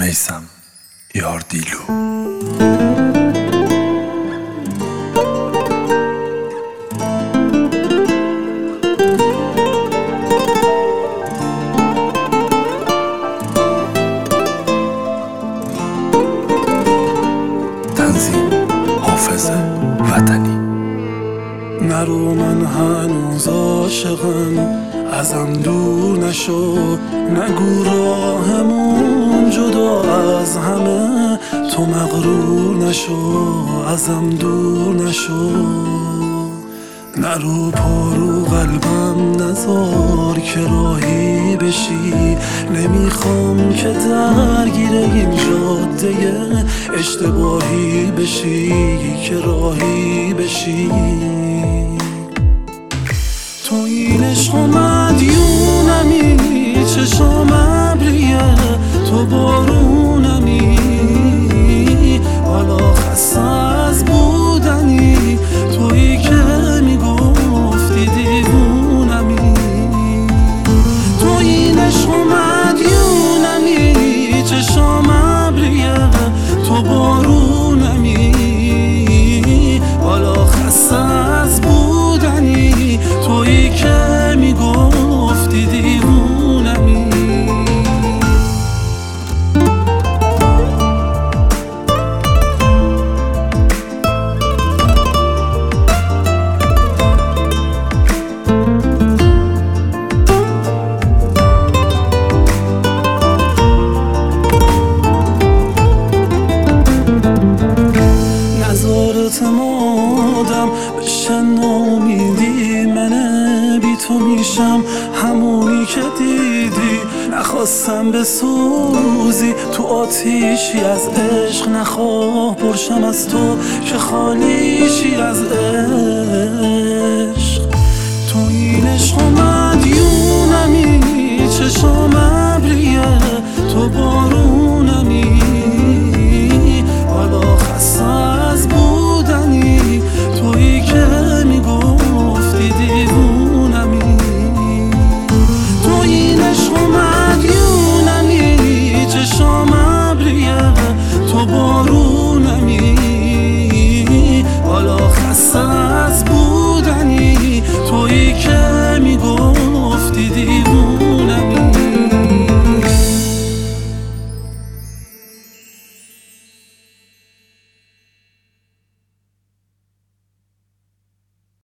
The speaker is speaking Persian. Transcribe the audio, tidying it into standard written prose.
میثم یاردیلو. تنظیم حافظ وطنی. نرو من هنوز عاشقم، ازم دور نشو، نگو راهمون جدا از همه، تو مغرور نشو، ازم دور نشو. نرو پارو قلبم نذار که راهی بشی، نمیخوام که درگیر این جاده اشتباهی بشی، که راهی بشی. تو این عشق و مدیونمی، چشام ابریه تو بارونمی، حالا خسته از بودنی، تویی که میگفتی دیوونمی. تو این عشق و مدیونمی، چشام ابریه تو بارونمی، حالا خسته از بودنی، تویی که میگفتی دیوونمی. نظارت مادم بشه نامیدی، من بی تو میشم همونی که دیدی. نخواستم بسوزی تو آتیشی از عشق، نخواه برشم از تو که خالیشی از عشق. تو این عشق